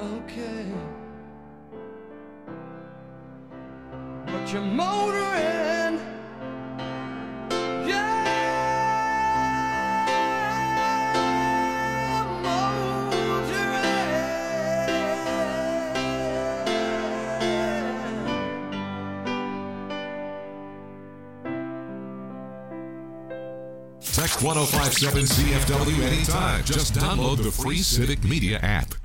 Okay, but you're motoring. Yeah, Text 1057 CFW anytime. Just download the free Civic Media app.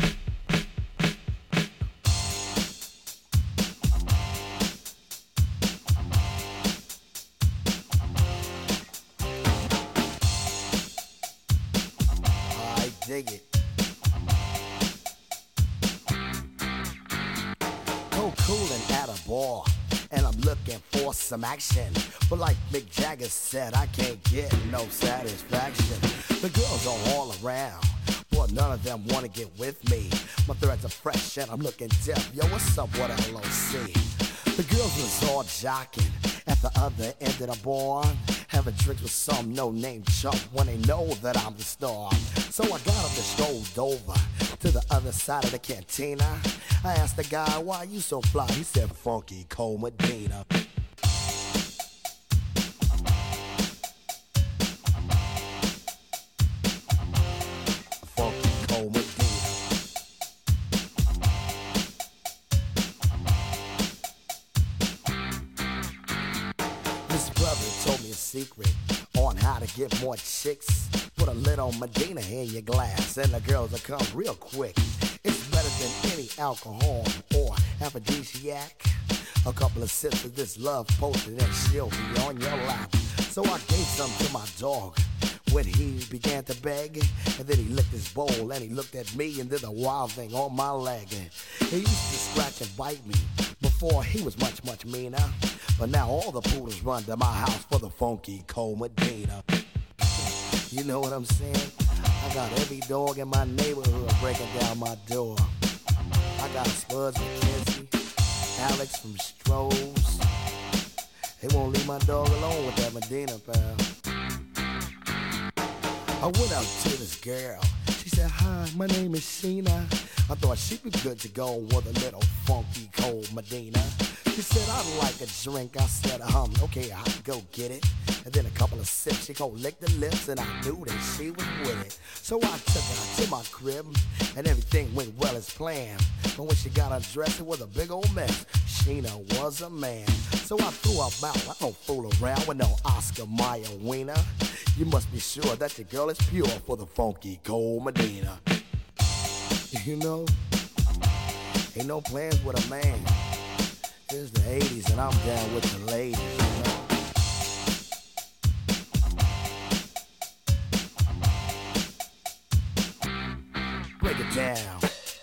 I dig it. Coolin' at a bar, and I'm looking for some action. But like Mick Jagger said, I can't get no satisfaction. The girls are all around, but none of them wanna get with me. My threads are fresh and I'm looking deaf. Yo, what's up with LOC? The girls was all jocking at the other end of the bar, having drinks with some no-name chump when they know that I'm the star. So I got up and strolled over to the other side of the cantina. I asked the guy, why you so fly? He said, Funky Cole Medina. Funky Cole Medina. This brother told me a secret on how to get more chicks. Put a little Medina in your glass and the girls will come real quick. It's better than any alcohol or aphrodisiac. A couple of sips of this love potion and she'll be on your lap. So I gave some to my dog when he began to beg. And then he licked his bowl and he looked at me and did a wild thing on my leg. He used to scratch and bite me before he was much, much meaner. But now all the poodles run to my house for the Funky Cole Medina. You know what I'm saying? I got every dog in my neighborhood breaking down my door. I got Spuds McKenzie, Alex from Strohs. They won't leave my dog alone with that Medina, pal. I went out to this girl. She said, hi, my name is Sheena. I thought she'd be good to go with a little Funky Cole Medina. She said, I'd like a drink. I said, okay, I'll go get it. And then a couple of sips, she gon' lick the lips, and I knew that she was with it. So I took her to my crib, and everything went well as planned. But when she got undressed, it was a big old mess. Sheena was a man. So I threw her out. I don't fool around with no Oscar Mayer wiener. You must be sure that your girl is pure for the Funky Cole Medina. You know, ain't no plans with a man. It's the 80s and I'm down with the ladies, you know. Break it down.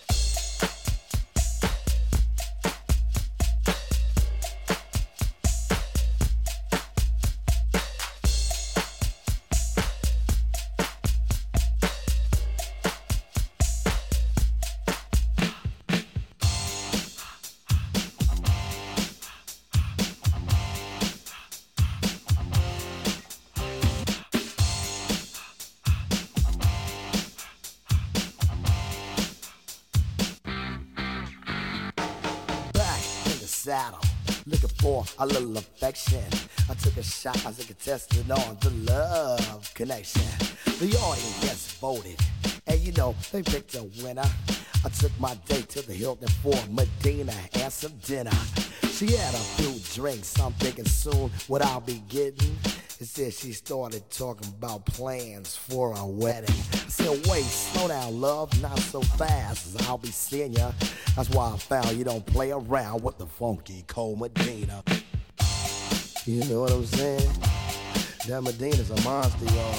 Saddle, looking for a little affection. I took a shot as a contestant on the love connection. The audience voted, and you know, they picked a winner. I took my date to the Hilton for Medina and some dinner. She had a few drinks, I'm thinking soon what I'll be getting. Instead, she started talking about plans for a wedding. I said, wait, slow down, love, not so fast, I'll be seeing ya. That's why I found you don't play around with the Funky Cole Medina. You know what I'm saying? That Medina's a monster, y'all.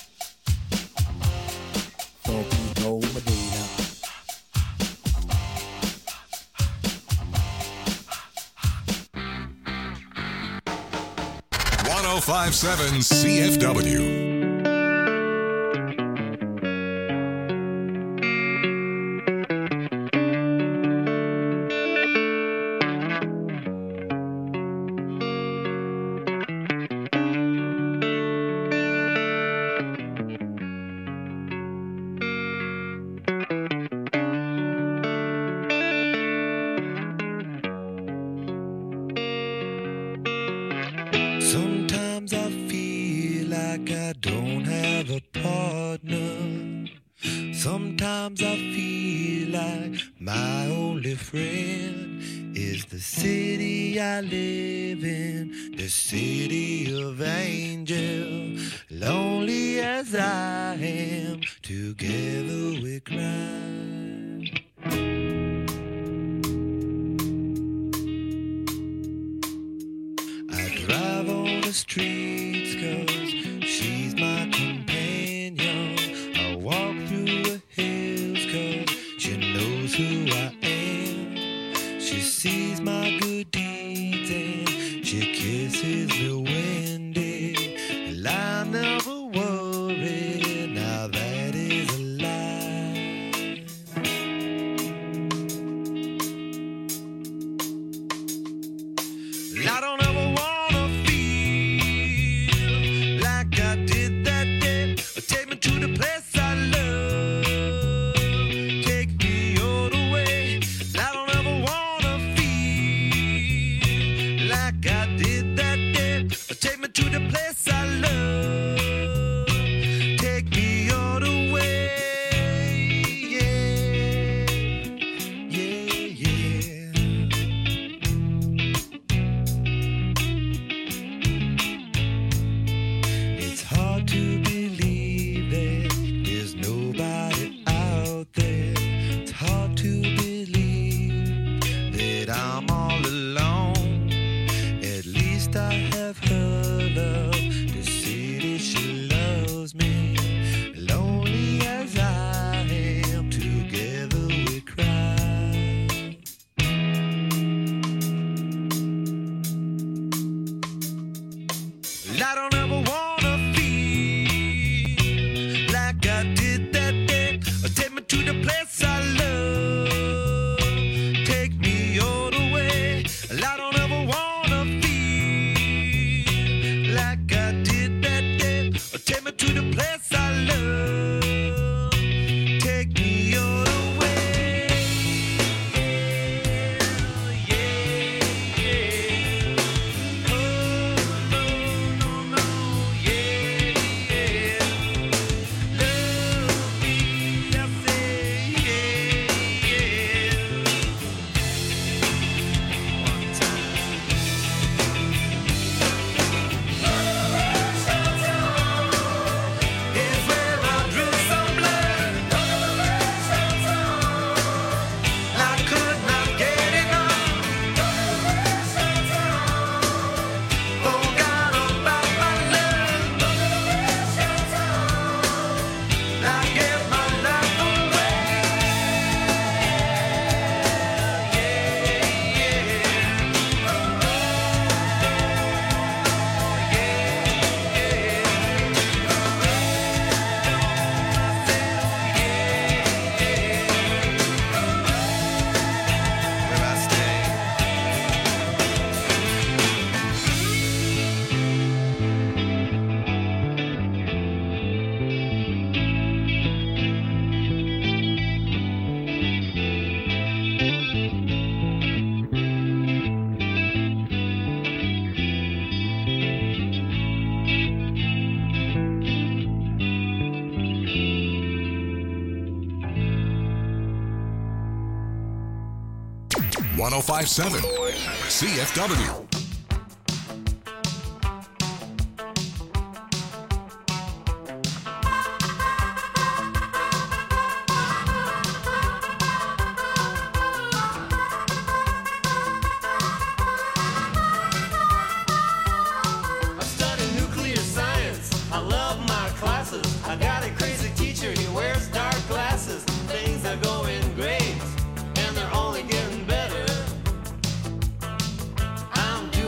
Funky Cole Medina. .057 CFW. My only friend is the city I live in, the city of angels. Lonely as I am, together we cry. I drive on the streets 'cause she's my companion. I walk through the hills 'cause she knows who I am. She sees my good deeds and she kisses me windy. And I never worry, now that is a lie. I don't ever wanna feel like I did that day. Take me to the place I love. Take me all the way. I don't ever wanna feel like I did that day. Take me to the place I love. Take me all the way. Yeah, yeah, yeah. It's hard to believe that there's nobody out there. It's hard to believe that I'm all alone. At least I have her love. The city, she loves me. Lonely as I am, together we cry. I don't ever wanna feel like I did that day. Take me to the place I love. Take me all the way. I don't ever wanna feel like I did that day. Take me to the place I love. Take me all the way. Yeah, yeah. Oh, no, no, no. Yeah, yeah. Love me, I say, yeah, yeah. One time. Is where I drew some blood. I could not get enough. Forgot about my love. I gave my life away. Where I stay. .1057 CFW. I study nuclear science. I love my classes. I got a crazy teacher. He wears dark glasses. Things are going great, and they're only getting better. I'm doing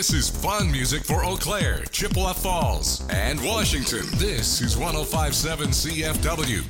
This is fun music for Eau Claire, Chippewa Falls, and Washington. This is 105.7 CFW.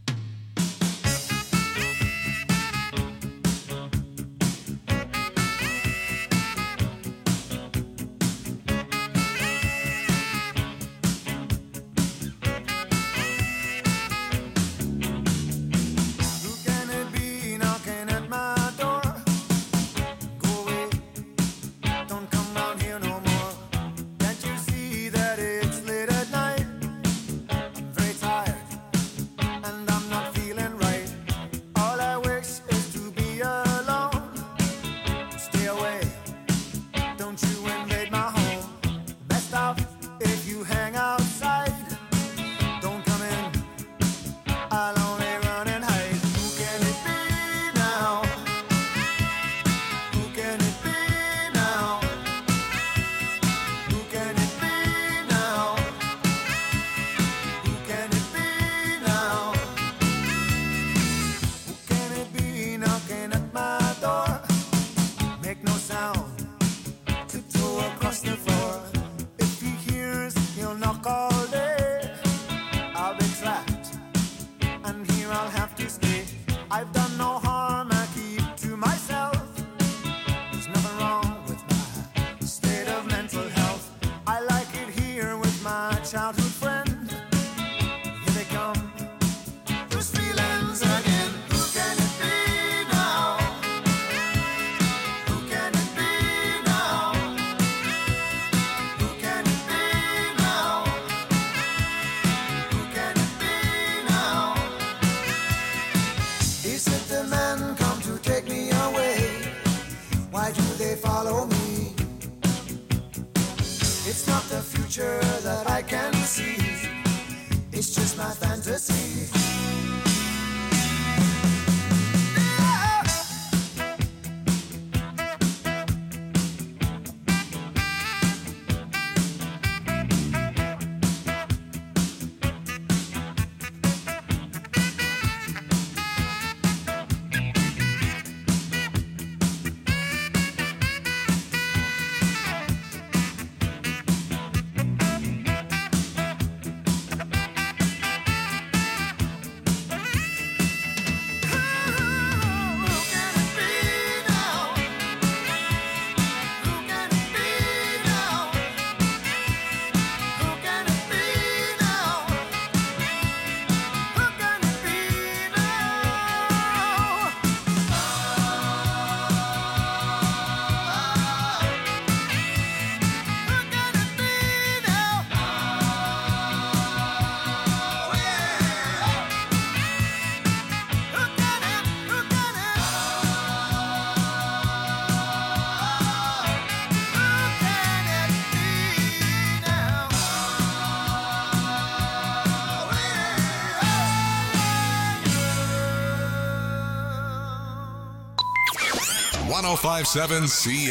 .105.7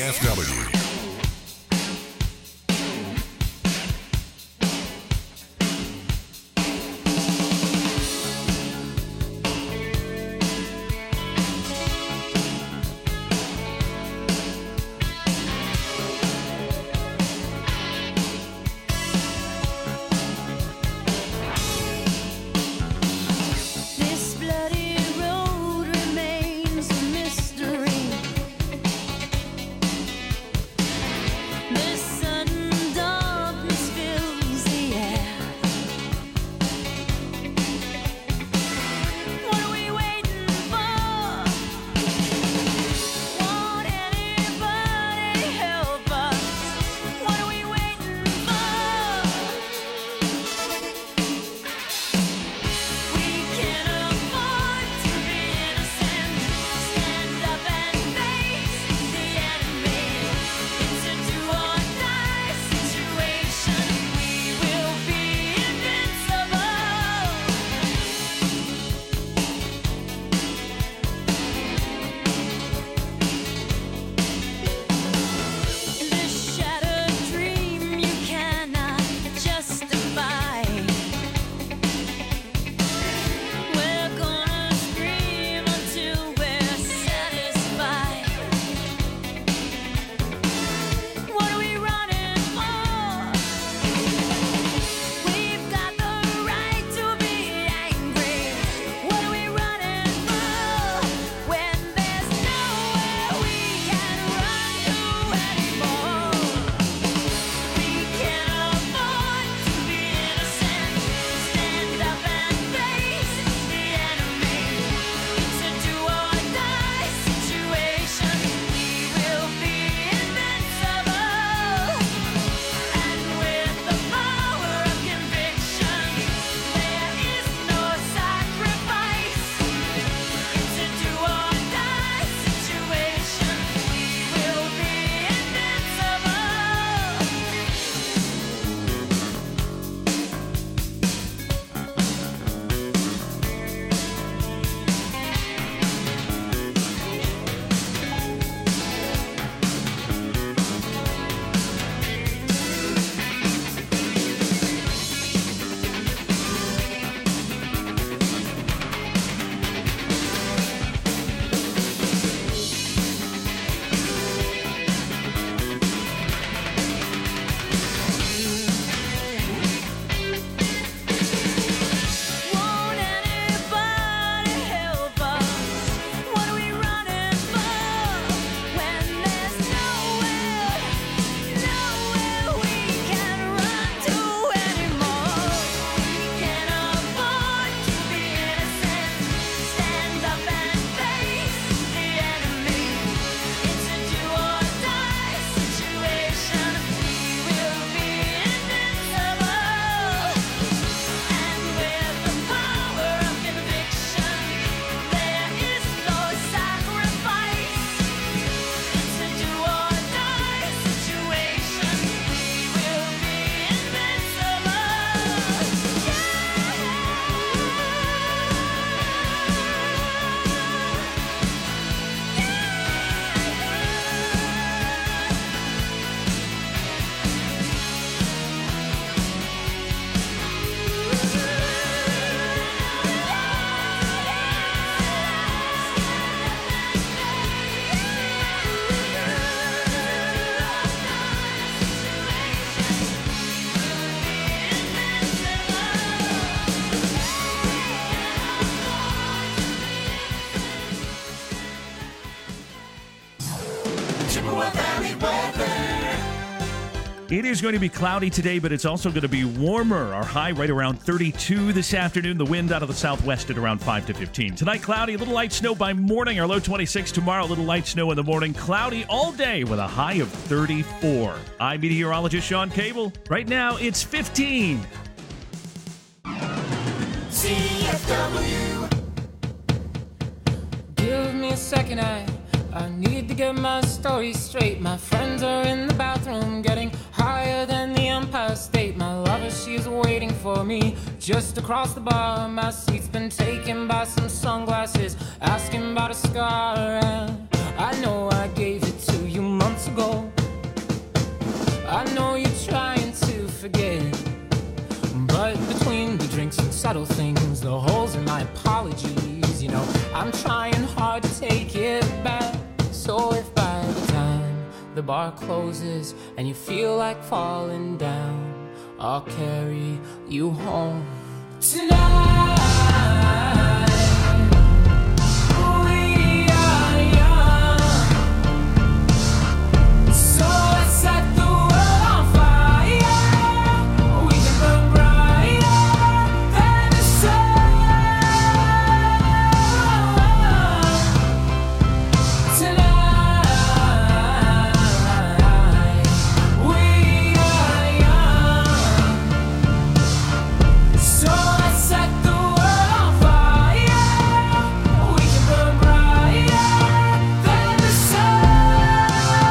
CFW. It is going to be cloudy today, but it's also going to be warmer. Our high right around 32 this afternoon. The wind out of the southwest at around 5 to 15. Tonight, cloudy, a little light snow by morning. Our low 26. Tomorrow, a little light snow in the morning. Cloudy all day with a high of 34. I'm meteorologist Sean Cable. Right now, it's 15. CFW. Give me a second, I need to get my story straight. My friends are in the bathroom getting higher than the Empire State. My lover, she's waiting for me just across the bar. My seat's been taken by some sunglasses, asking about a scar. And I know I gave it to you months ago. I know you're trying to forget, but between the drinks and subtle things, the holes in my apologies, you know, I'm trying hard to take it back. So if by the time the bar closes and you feel like falling down, I'll carry you home tonight. We are young, so let's set the world on fire. We can burn brighter than the sun tonight. We are young, so let's set the world on fire. We can burn brighter than the sun.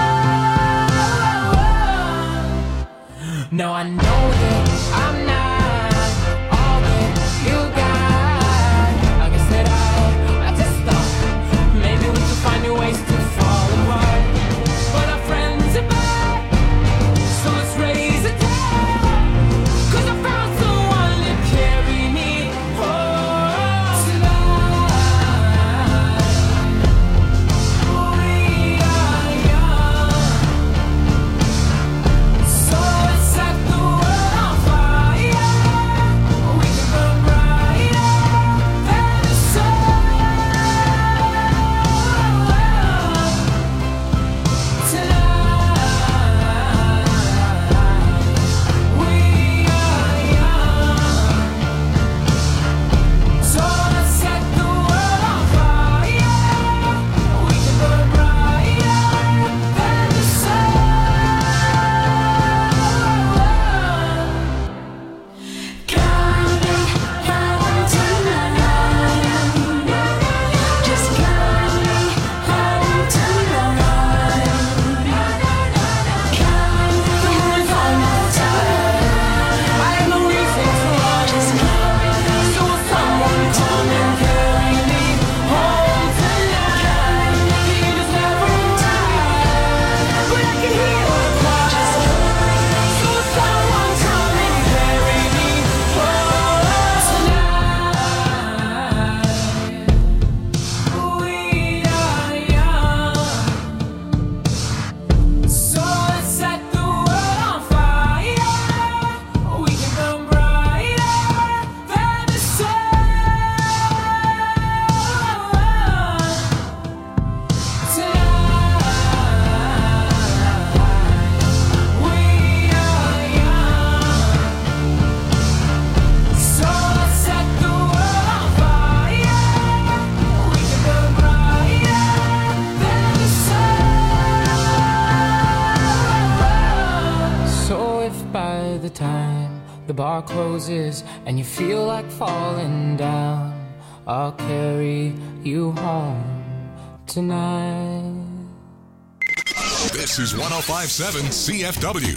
No, I know that I'm not all that you got. I guess that I just thought maybe we could find new ways to fall apart. But our friends are back, so let's raise a toast. 'Cause I found someone to carry me home tonight. We are young, so let's set the world on fire. We can burn brighter than the sun tonight. We are young, so let's set the world on fire. We can burn brighter than the sun. Counting heaven tonight. Just counting heaven tonight. Counting all my time. I have no reason to run. So will someone come and carry me home tonight? The angels never arrive, but I can hear a cry. So will someone come and carry me home tonight? We are young, so let's set the world on fire. We can burn brighter than the sun tonight. We are young, so let's set the world on fire. We can burn brighter than the sun. So if by the time the bar closes and you feel like falling down, I'll carry you home tonight. This is 1057 CFW.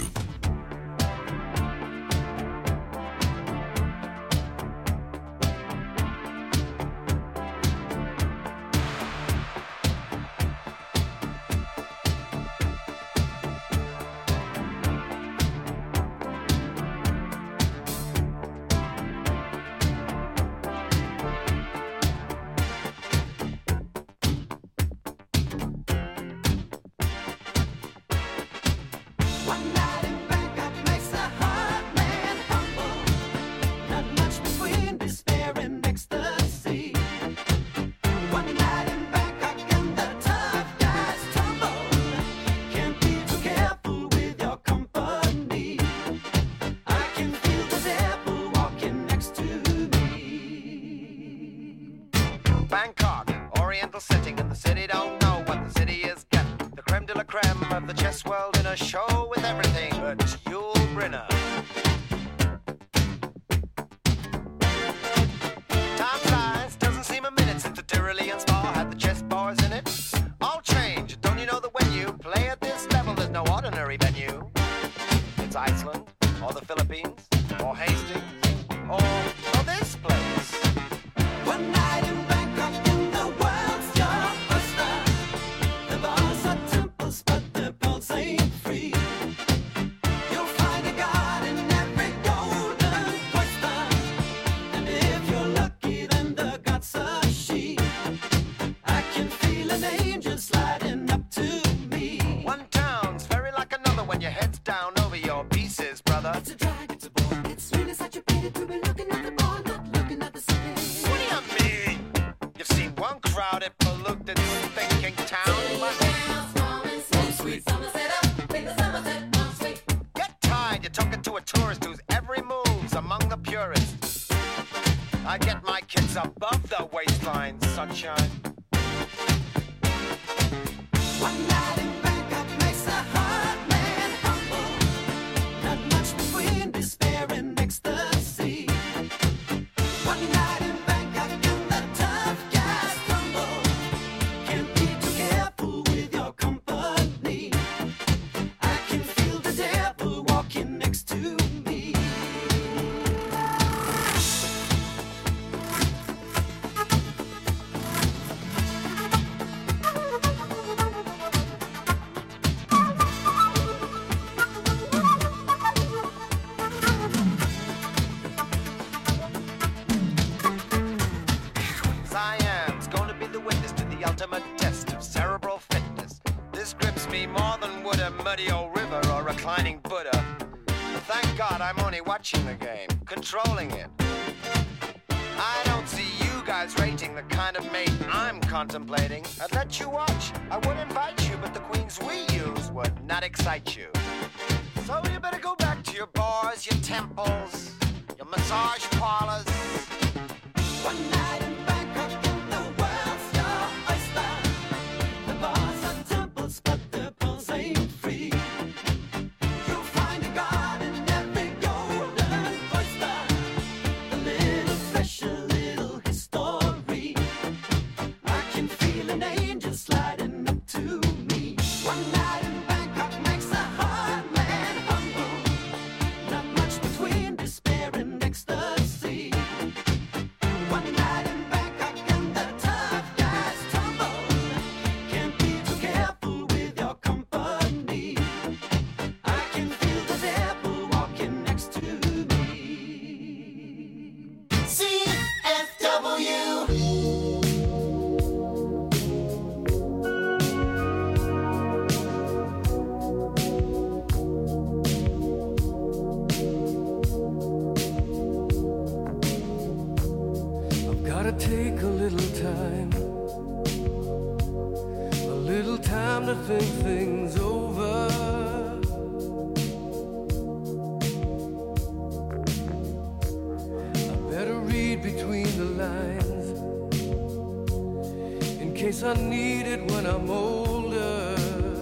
One night in Bangkok, oriental setting, and the city don't know what the city is getting. The creme de la creme of the chess world in a show with everything but Yul Brynner. Time flies, doesn't seem a minute since the Tyrolean spa had the chess bars in it. All change, don't you know that when you play at this level, there's no ordinary venue? It's Iceland, or the Philippines, or Hastings, or this place. One night in Bangkok in the world's your oyster. The bars are temples, but the pulse ain't free. You'll find a god in every golden oyster. And if you're lucky, then the god's a she. I can feel an angel sliding up to me. One town's very like another when your head's down over your pieces, brother. It's a drag, it's a bore. It's really such a pity to be looking at the bar, not looking at the city. What do you mean? You've seen one crowded, polluted, thinking town. Get tired, you're talking to a tourist whose every move's among the purists. I get my kids above the waistline, sunshine. One night in Bangkok makes a hard man humble. Not much between despair and ecstasy. One night in Bangkok and the tough guys tumble. Can't be too careful with your company. I can feel the devil walking next to me. Cyan's going to be the witness to the ultimate test of cerebral fitness. This grips me more than would a muddy old river or reclining Buddha. But thank God I'm only watching the game, controlling it. I don't see you guys rating the kind of mate I'm contemplating. I'd let you watch, I would invite you, but the queens we use would not excite you. So you better go back to your bars, your temples, your massage parlors. One night in Bangkok and the world's your oyster. The bars are temples, but the pulse ain't free. You'll find a god in every golden oyster. A little fresh, a little history. I can feel an angel sliding up to me. One night in Bangkok makes a hard man humble. Not much between despair and ecstasy. One night in Bangkok and the tough guys tumble. Can't be too careful with your company. I can feel the devil walking next to me. CFW. I've gotta take a little time to think things over. I better read between the lines in case I need it when I'm older.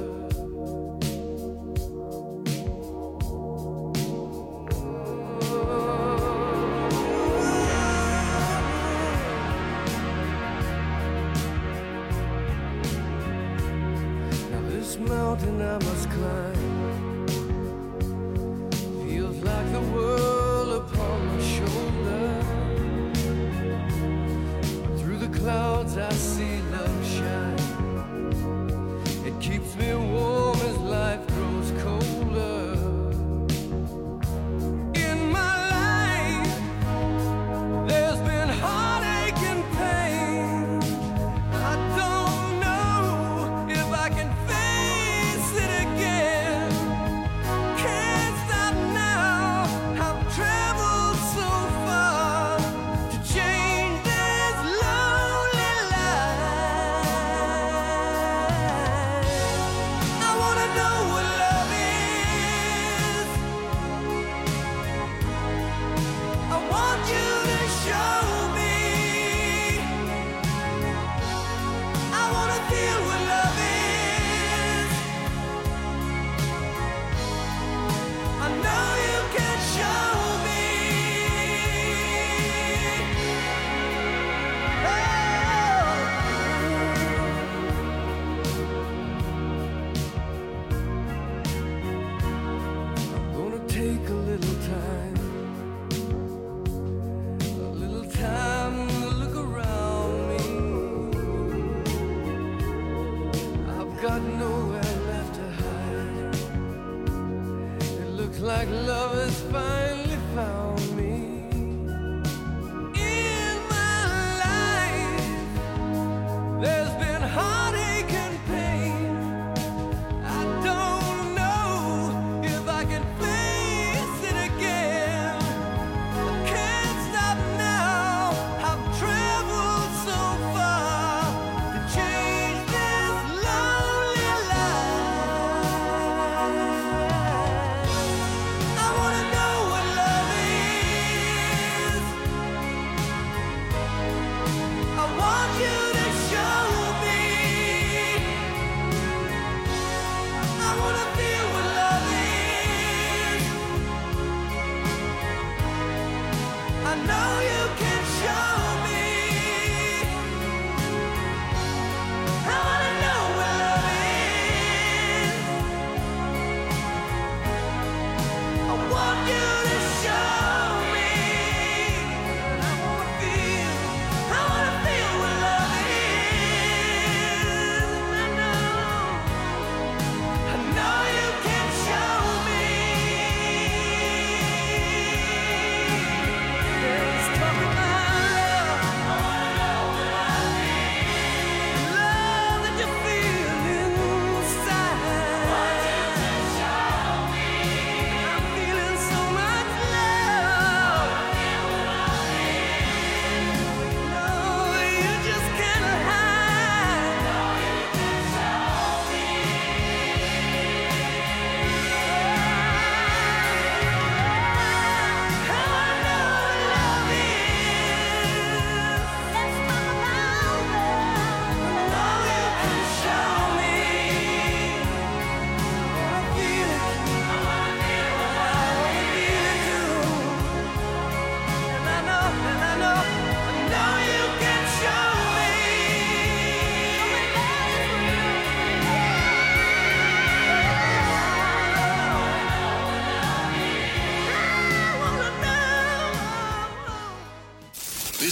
Mountain I must climb feels like the world upon my shoulder. Through the clouds I see love shine. It keeps me warm as life grows colder. In my life there's been heartache and pain. I don't know if I can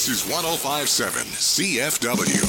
This is 105.7 CFW.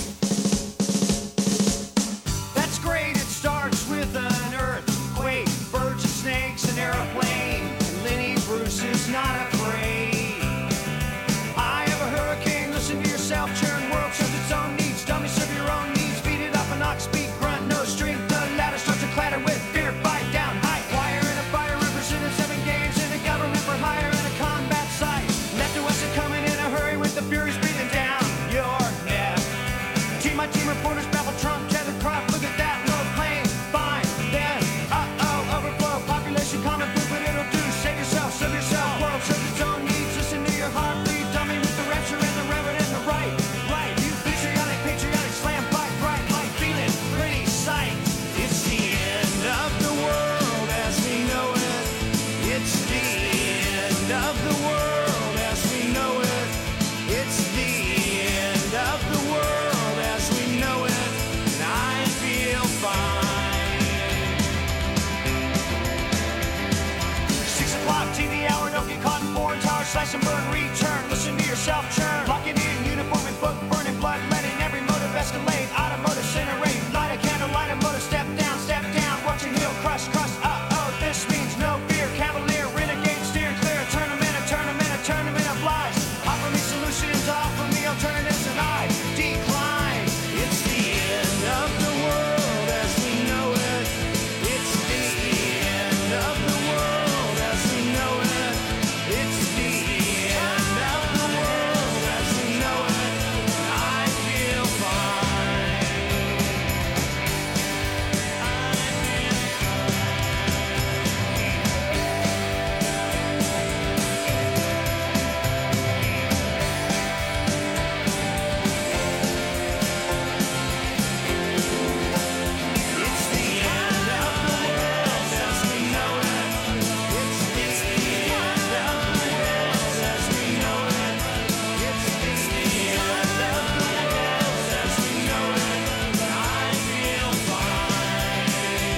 That's great, it starts with an earthquake, birds and snakes, an airplane. And Lenny Bruce is not afraid. I have a hurricane, listen to yourself, churn, world serves its own needs. Dummy, serve your own needs, beat it up an ox, speak, grunt, no strength. The ladder starts to clatter with fear, bite down, high wire in a fire, represented 7 games in a government for hire and a combat site. Left to us are coming in a hurry with the furies breathing down your neck. Team my team reporters babble Trump, Kevin Crop, look at that low plane, fine, then, overflow, population common food, but it'll do, save yourself, serve yourself, world serves its own needs, listen to your heart, bleed, dummy with the rapture and the reverend and the right, you patriotic, slam, fight, bright, light, feeling, pretty sight. It's the end of the world as we know it, it's the end of the world as we know it, it's the end of the world as we know it, and I feel fine. 6 o'clock, TV hour, don't get caught in foreign tower, slash and burn, return, listen to yourself churn, locking in, uniform and book, burning blood, letting every motive escalate, automotive incinerate, light a candle, light a motor, step down, watching heel, crush, this means no fear, cavalier, renegade, steer clear, a tournament of lies, offer me solutions, offer me alternatives, and I decline. It's the end of the world as we know it, it's the end of the world as we know it, it's the end of the world as we know it, and I feel fine. It's the end of the world as we know it, it's the end of the world as we know it, it's the end of the world as we know it, and I feel fine.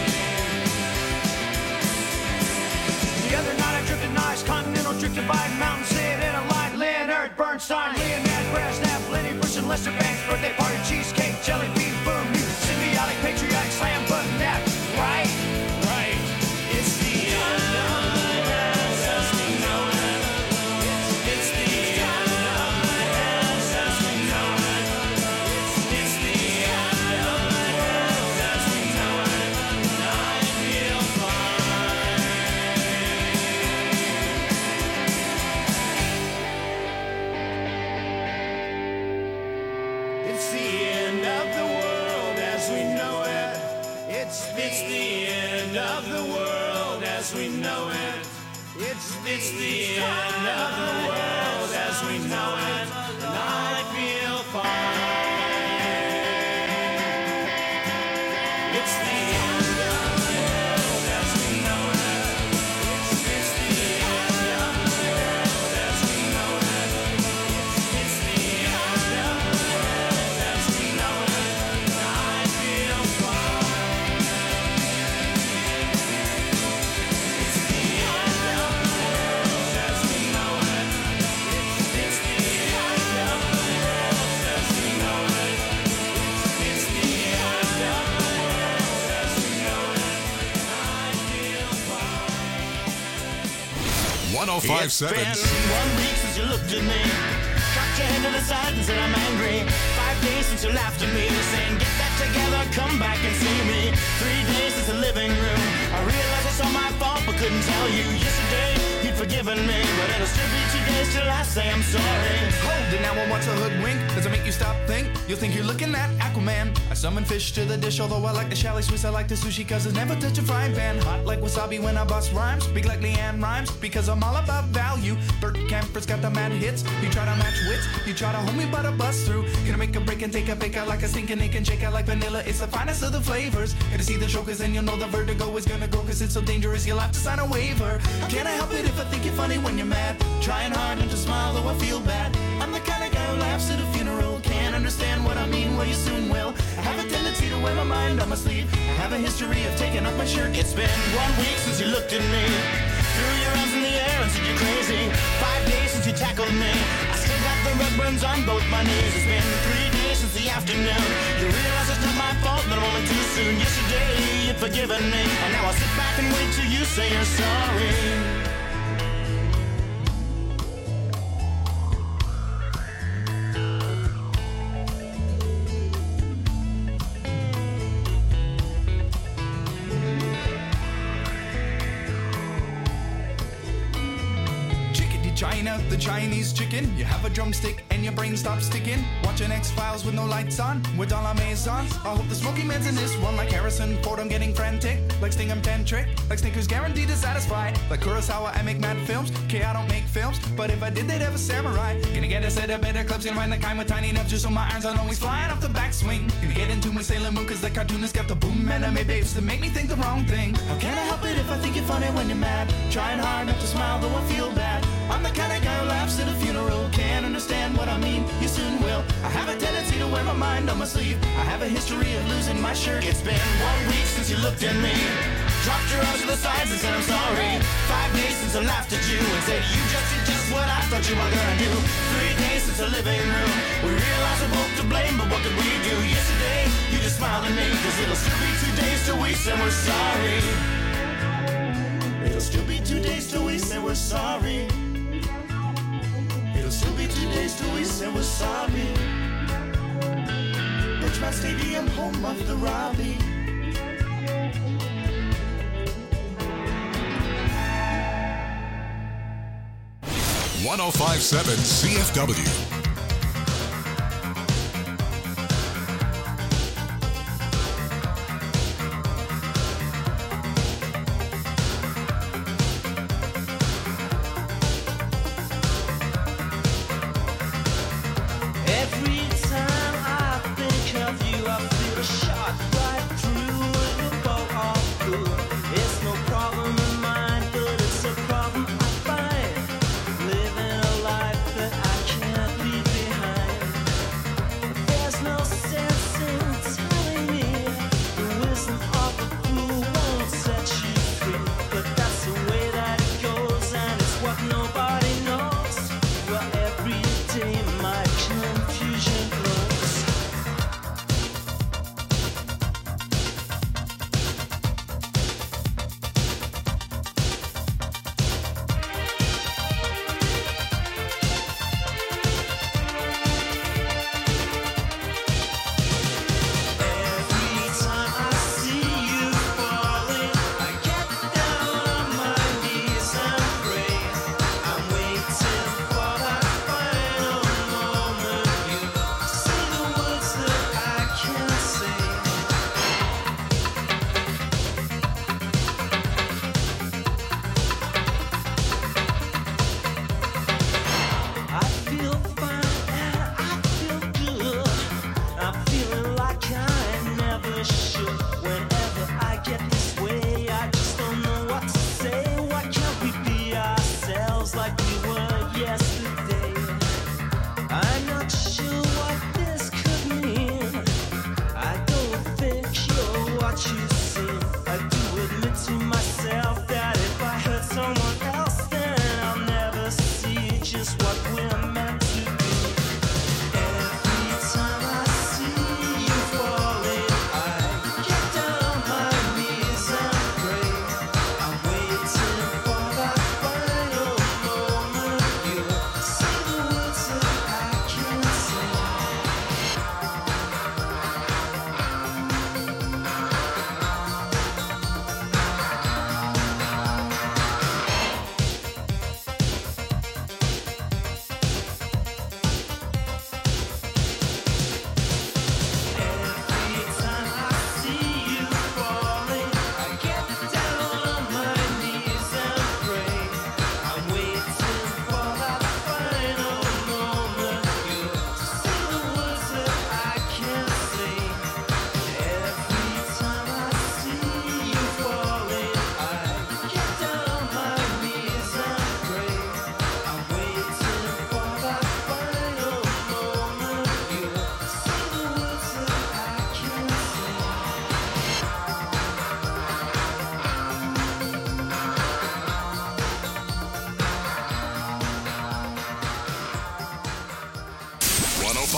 The other night I drifted nice, continental drift divide, mountain sit in a line, Leonard Bernstein, Leonard Brezhnev, Lenny Bruce and Lester Banks, birthday party, cheesecake, jelly bean, boom, you symbiotic, patriotic, slam button, that, right, it's the end of the world as we know it, it's the end of the world as we know it, it's the end of the world as we know it, and I feel fine. It's the end of the world as we know it. It's the end of the world as we know it. It's the end of the world as we know it. And I feel fine. It's the end of the world as we know it. It's the end of the world as we know it. It's the end of the world as we know it, and I feel fine. It's the end of the world as we know it. It's the end of the world as we know it. It's the end of the world as we know it, and I feel fine. 105.7 It's been 1 week since you looked at me. Cocked your head to the side and said I'm angry. 5 days since you laughed at me, saying get that together, come back and see me. 3 days since the living room. I realized it's all my fault, but couldn't tell you. Yesterday you'd forgiven me, but it'll still be 2 days till I say I'm sorry. Hold it now, I want to hoodwink. Does it make you stop, think? You'll think you're looking at Aquaman. I summon fish to the dish, although I like the chalet Swiss. I like the sushi, cause it's never touch a frying pan. Hot like wasabi when I bust rhymes. Big like Leanne rhymes, because I'm all about value. Bert Camper's got the mad hits. You try to match wits, you try to hold me but I bust through. Gonna make a break and take a fake out like a stinking ink and shake out like vanilla. It's the finest of the flavors. Gonna see the chokers and you'll know the vertigo is gonna go, cause it's so dangerous you'll have to sign a waiver. Can't I help it if I think you're funny when you're mad? Trying hard not to smile though I feel bad. I'm the kind of guy who laughs at a funeral. Can't understand what I mean, well you soon will. I have a tendency to wear my mind on my sleeve. I have a history of taking off my shirt. It's been 1 week since you looked at me. Threw your arms in the air and said you're crazy. 5 days since you tackled me. I still got the rug burns on both my knees. It's been 3 days since the afternoon. You realize it's not my fault, but I'm only too soon. Yesterday you'd forgiven me, and now I'll sit back and wait till you say you're sorry. China, the Chinese chicken. You have a drumstick and your brain stops sticking. Watching X-Files with no lights on, with all our maisons. I hope the smoky man's in this one like Harrison Ford. I'm getting frantic, like Sting I'm tantric, like Snickers guaranteed to satisfy. Like Kurosawa, I make mad films. Okay, I don't make films, but if I did, they'd have a samurai. Gonna get a set of better clips, gonna find the kind with tiny nubs just so my irons aren't always flying off the backswing. Gonna get into my Sailor Moon cause the cartoonist got the boom anime babes that make me think the wrong thing. How can I help it if I think you're funny when you're mad? Trying hard not to smile though I feel bad. I'm the kind of guy who laughs at a funeral. Can't understand what I mean, you soon will. I have a tendency to wear my mind on my sleeve. I have a history of losing my shirt. It's been 1 week since you looked at me, dropped your arms to the sides and said I'm sorry. 5 days since I laughed at you and said you just did just what I thought you were gonna do. 3 days since the living room, we realized we're both to blame, but what could we do? Yesterday, you just smiled at me, cause it'll still be 2 days till we say we're sorry. It'll still be 2 days till we say we're sorry. It'll still be 2 days till we say we're sorry. Bridgemont Stadium, home of the Robbie. .1057 CFW. Living a life that I can't be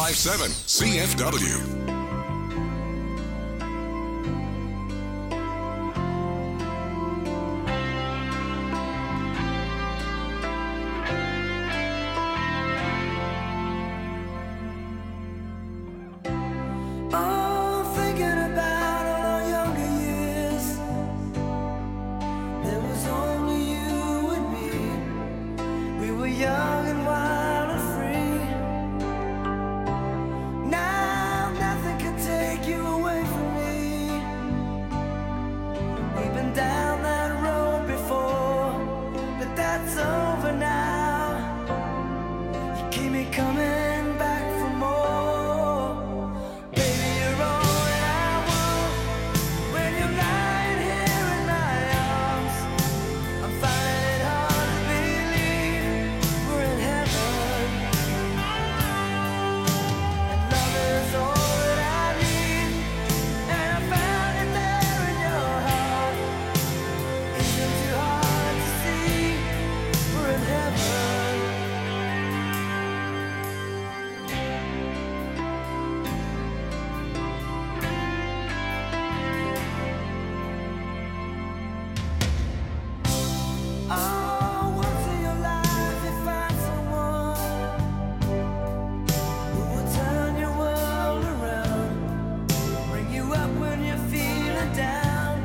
1057 CFW. Young and wild and free. Now nothing can take you away from me. We've been down that road before, but that's over now. You keep me coming back for more. Baby, you're all that I want. When you're lying here in my arms, I'm finding it hard to believe we're in heaven. And love is all that I need, and I found it there in your heart. Isn't too hard to see we're in heaven. Oh, once in your life you find someone who will turn your world around, bring you up when you're feeling down.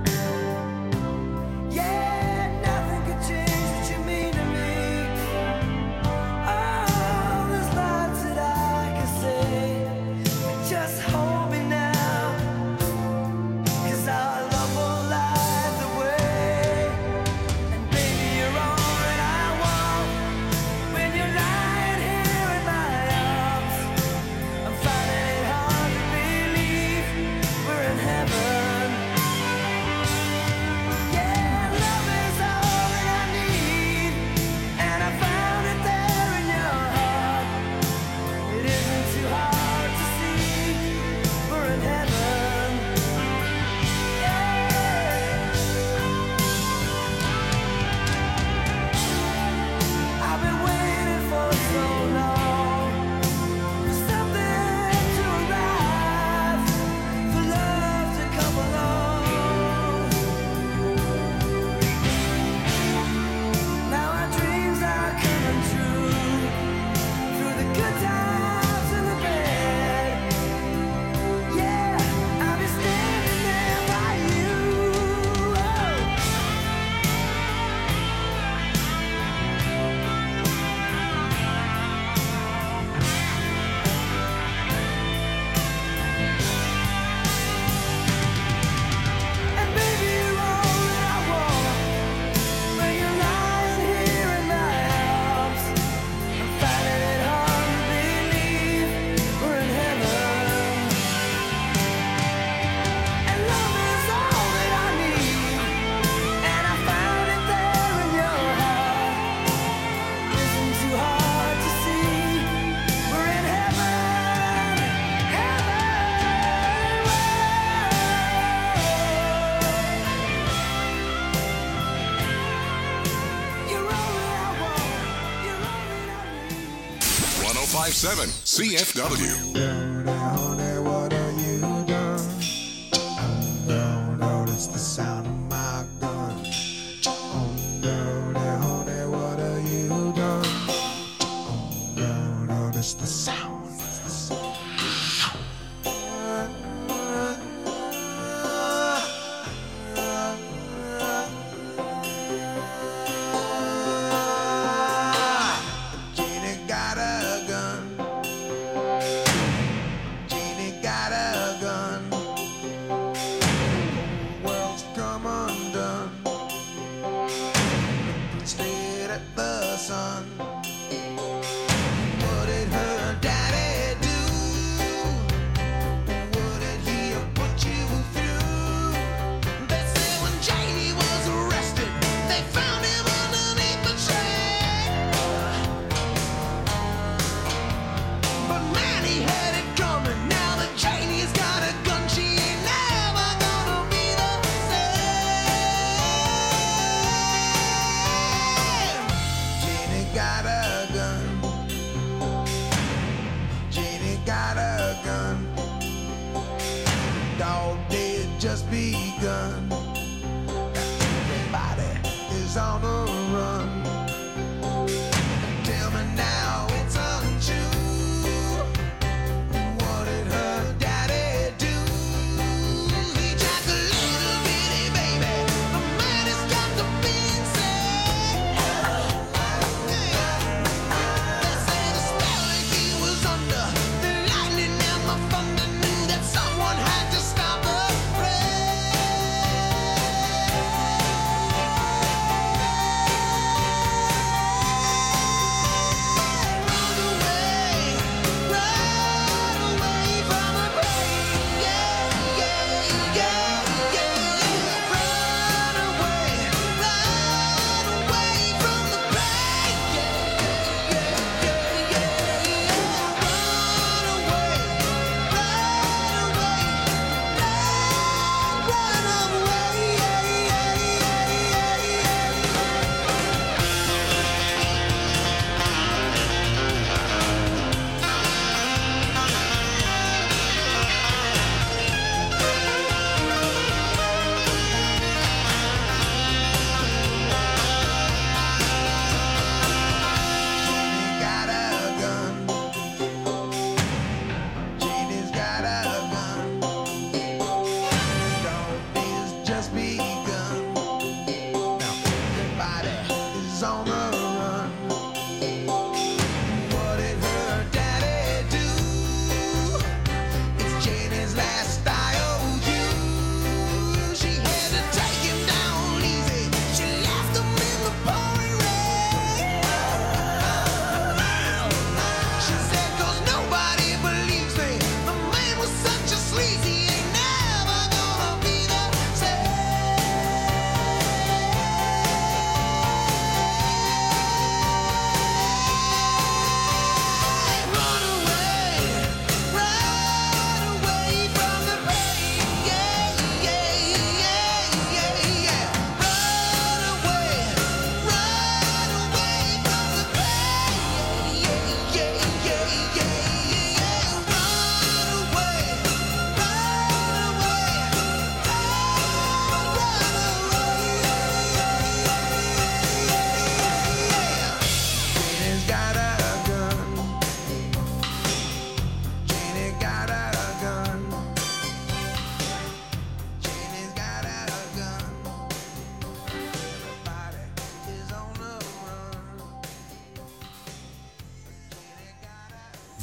Yeah, nothing can change what you mean to me. Oh, there's lots that I can say, but just hold me now, 'cause our love will light the way. And baby, you're all that I want. When you're lying here in my arms, I'm finding it hard to believe we're in heaven. Yeah, love is all that I need, and I found it there in your heart. It isn't too hard to see we're in heaven. I've been waiting for so long for something to arrive, for love to come along. Now our dreams are coming true, through the good times and the bad. Yeah, I'll be standing there by you. And baby, you're all that I want. When you're lying here in my arms, I'm finding it hard to believe we're in heaven. And love is all that I need, and I found it there in your heart. Isn't too hard to see we're in heaven. You're all that I want. You're all that I need. 1057 CFW. Honey, what have you done? Oh, notice the sound of my gun. Oh, honey, what have you done? Oh, notice the sound. Gina got a gun.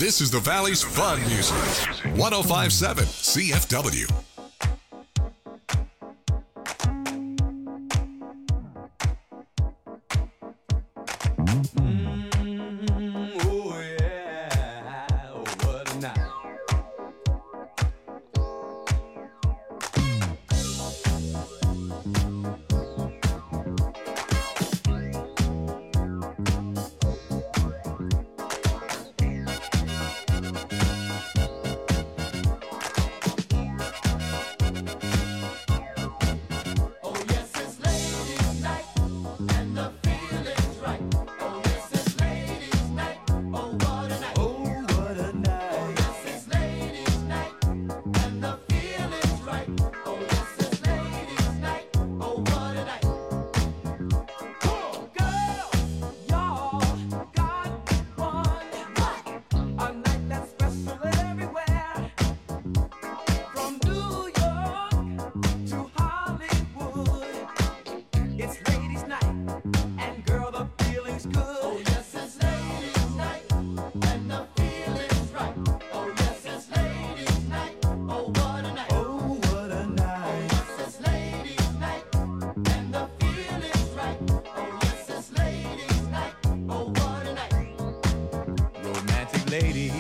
This is the Valley's fun music. 105.7 CFW. Oh yeah, oh what a night. Oh yes, it's ladies' night, and the feeling's right. Oh yes, it's ladies' night. Oh what a night. Oh what a night. Oh yes, it's ladies' night, and the feeling's right. Oh yes, it's ladies' night. Oh what a night. Girls, y'all got one. A night that's special everywhere. From New York to Hollywood, it's ladies' night, and girl, the feeling's good. Oh yes, it's ladies' night, and the feeling's right. Oh yes, it's ladies' night. Oh what a night. Oh what a night. Oh yes, it's ladies' night, and the feeling's right. Oh yes, it's ladies' night. Oh what a night. Romantic lady,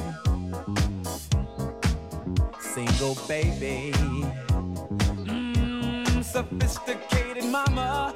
single baby, sophisticated mama.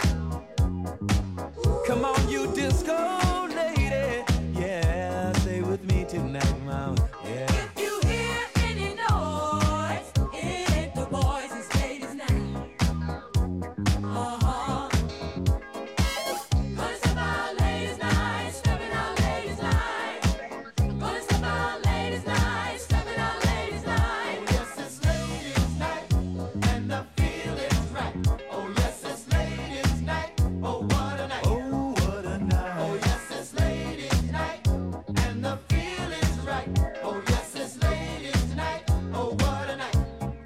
Come on, you disco lady. Yeah, stay with me tonight, mama. Yeah. If you hear any noise, it ain't the boys, it's ladies' night. Uh-huh. Gonna step out ladies' night, stepping out ladies' night. Gonna step out ladies' night, stepping out ladies' night. Oh yes, it's ladies' night, and the feeling's right. Oh yes, it's ladies' night. Oh what a night. Oh what a night. Oh yes, it's ladies' night, and the feeling's right. Oh yes, it's ladies' night. Oh what a night.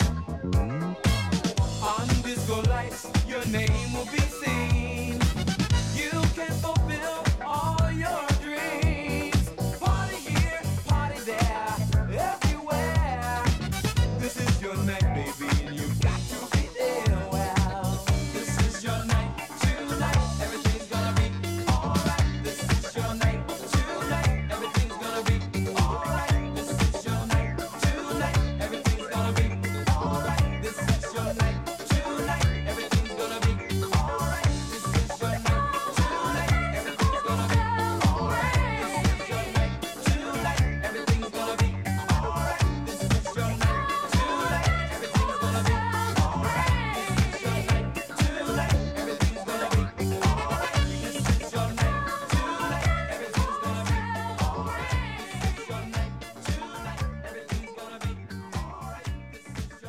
On disco lights, your name will be seen. You can fulfill all your dreams. Party here, party there, everywhere. This is your night, baby, and you've got to be there. Well, this is your night tonight. Everything's gonna be alright. This is your night tonight. Everything's gonna be alright. This is your night tonight. Everything's gonna be alright. This is your night tonight. Everything's gonna be alright. This is your night tonight. Everything's gonna be alright. This is your night tonight. Everything's gonna be alright. This is your night tonight. Everything's gonna be alright. This is your night tonight. Everything's gonna be alright. This is your night tonight. Everything's gonna be alright. This is your night tonight. Everything's gonna be alright. This is your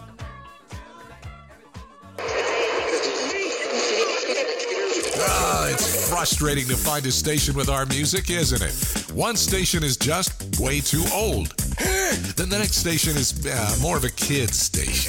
night. It's frustrating to find a station with our music, isn't it? One station is just way too old. Then the next station is more of a kid's station.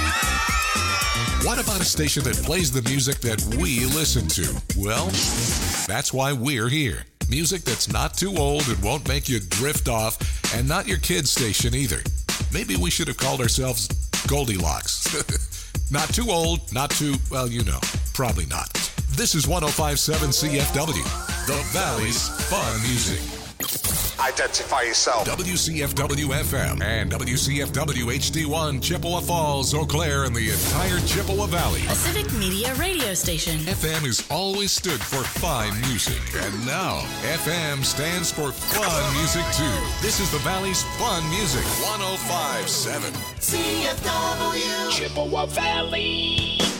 What about a station that plays the music that we listen to? Well, that's why we're here. Music that's not too old and won't make you drift off, and not your kid's station either. Maybe we should have called ourselves Goldilocks. Not too old, not too, well, you know, probably not. This is 105.7 CFW, the Valley's fun music. Identify yourself. WCFW FM and WCFW HD1, Chippewa Falls, Eau Claire, and the entire Chippewa Valley. A civic media radio station. FM has always stood for fine music, and now FM stands for fun music too. This is the Valley's fun music, 105.7 CFW Chippewa Valley.